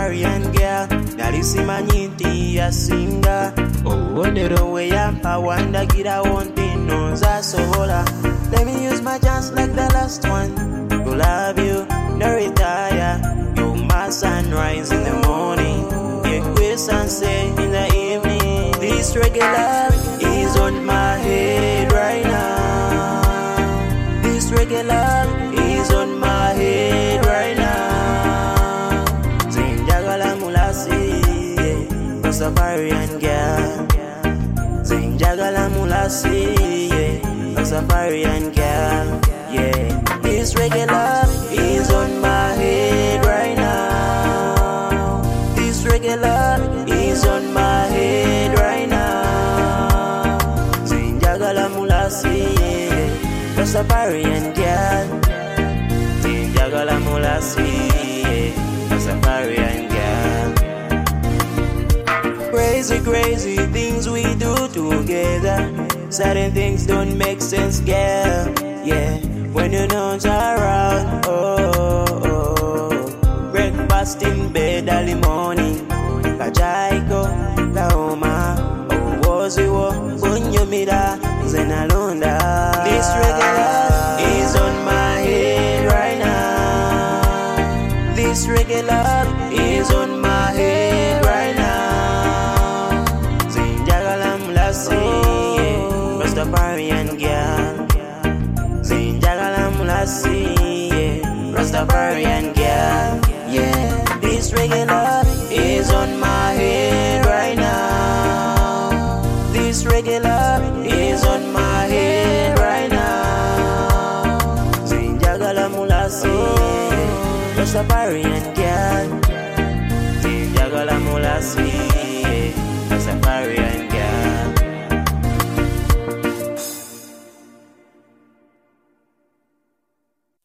Rastafarian girl. Nalisi manyinti ya singa. Obonero we yampa wanda gira wonte nonza sola. Let me use my chance like the last one. To love you, no retire. You my sunrise in the morning. You quit sunset in the evening. This reggae love is on my head right now. This reggae love is on my head right now. Zinjagala mulasi, Rastafarian girl. Zinjagala mulasi, Rastafarian girl. Yeah, this reggae love is on my head right now. This reggae love is on my head right now. Zinjagala mulasi, Rastafarian girl. Zinjagala mulasi, Rastafarian girl. Crazy, crazy things we do together. Certain things don't make sense, girl. Yeah, when you're not around. Breakfast in bed early morning. Kajaiko, Kaoma, Owoziwo, Kunyumida, Zenalonda. This regular is on my head right now. This regular is on my head right now. Zinjagala mulasi, Rastafarian girl. Zinjagala mulasi, Rastafarian girl. Yeah, this regular is on my head right now. This regular is on my head right now. Zinjagala mulasi, Rastafarian girl. Zinjagala mulasi, Rastafarian girl.